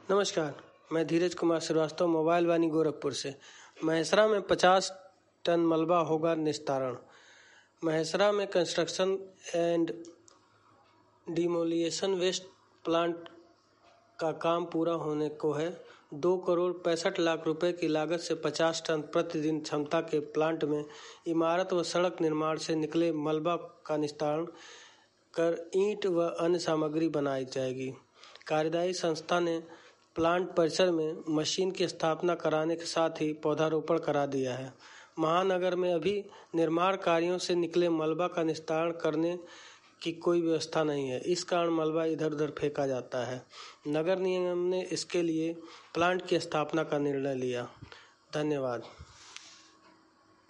नमस्कार, मैं धीरज कुमार श्रीवास्तव मोबाइल वानी गोरखपुर से। महेसरा में 50 टन मलबा होगा निस्तारण। महेसरा में construction and demolition waste plant का काम पूरा होने को है। 2,65,00,000 रुपए की लागत से 50 टन प्रतिदिन क्षमता के प्लांट में इमारत व सड़क निर्माण से निकले मलबा का निस्तारण कर ईंट व अन्य सामग्री बनाई जाएगी। कार्यदायी संस्था ने प्लांट परिसर में मशीन की स्थापना कराने के साथ ही पौधारोपण करा दिया है। महानगर में अभी निर्माण कार्यों से निकले मलबा का निस्तारण करने की कोई व्यवस्था नहीं है। इस कारण मलबा इधर उधर फेंका जाता है। नगर निगम ने इसके लिए प्लांट की स्थापना का निर्णय लिया। धन्यवाद।